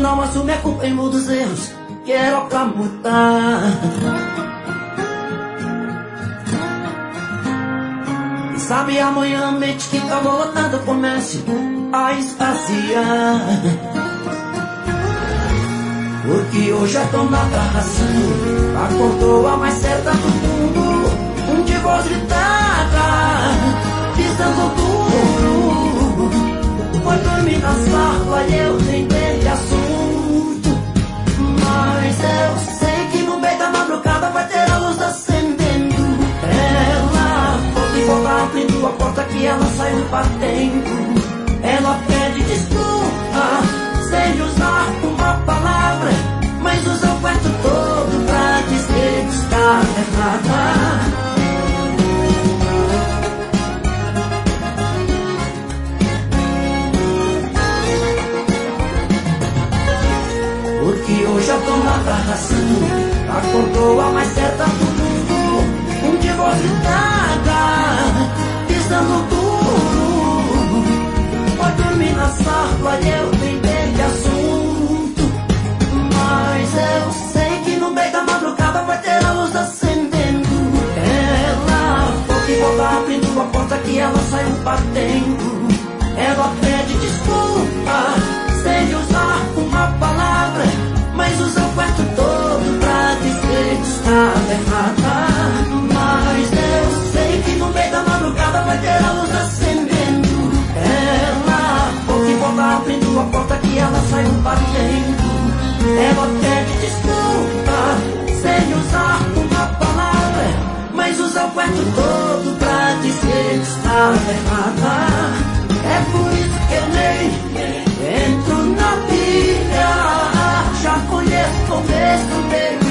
não assume a culpa em muitos erros, quero pra mudar. E sabe, amanhã a mente que tá voltando comece a esvaziar. Porque hoje eu tô na tarração, acordou a mais certa do mundo, de voz gritada, pisando duro. Foi dormir na sala e eu tentei assunto, mas eu sei que no meio da madrugada vai ter a luz acendendo. Ela foi voltar abrindo a porta que ela saiu batendo. Ela pede desculpa sem usar uma palavra, mas usa o quarto todo pra dizer que está errada. Porque hoje eu tô na tarração, acordou a mais certa do mundo, de voz gritada, pisando duro. Foi dormir na sala e eu tentei assunto, mas eu sei que no meio da madrugada vai ter a luz acendendo. Ela foi voltar abrindo a porta que ela saiu batendo. Ela pede desculpa sem usar uma palavra, mas usa o quarto todo pra dizer que está errada. Mas eu sei que no meio da madrugada vai ter a luz acendendo. Ela foi voltar abrindo a porta que ela saiu batendo. Ela pede desculpa sem usar uma palavra, mas usa o quarto todo pra dizer que está errada. É por isso que eu nem entro na pilha, já conheço o começo, meio